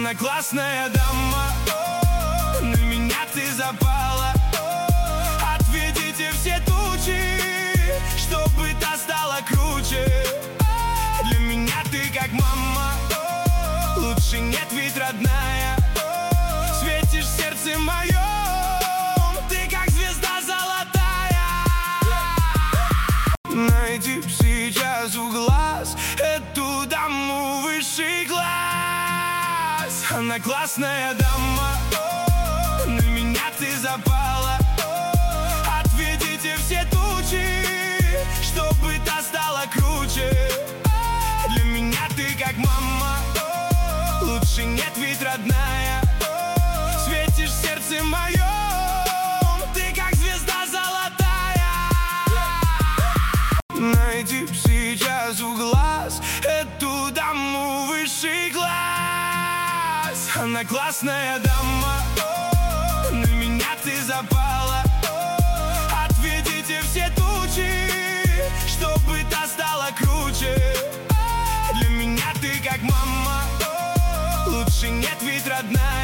Она классная дама, на меня ты запала. Отведите все тучи, чтобы та стала круче. Для меня ты как мама, лучше нет, ведь родная. Светишь в сердце моем, ты как звезда золотая. Найди сейчас в глаз эту даму высший класс. Она классная дама, на меня ты запала. Отведите все тучи, чтобы та стала круче. Для меня ты как мама, лучше нет, ведь родная. Светишь в сердце моем, ты как звезда золотая. Найди сейчас в глаз эту даму высший класс. Она классная дама, на меня ты запала. Отведите все тучи, чтобы та стала круче. Для меня ты как мама, лучше нет, ведь родная.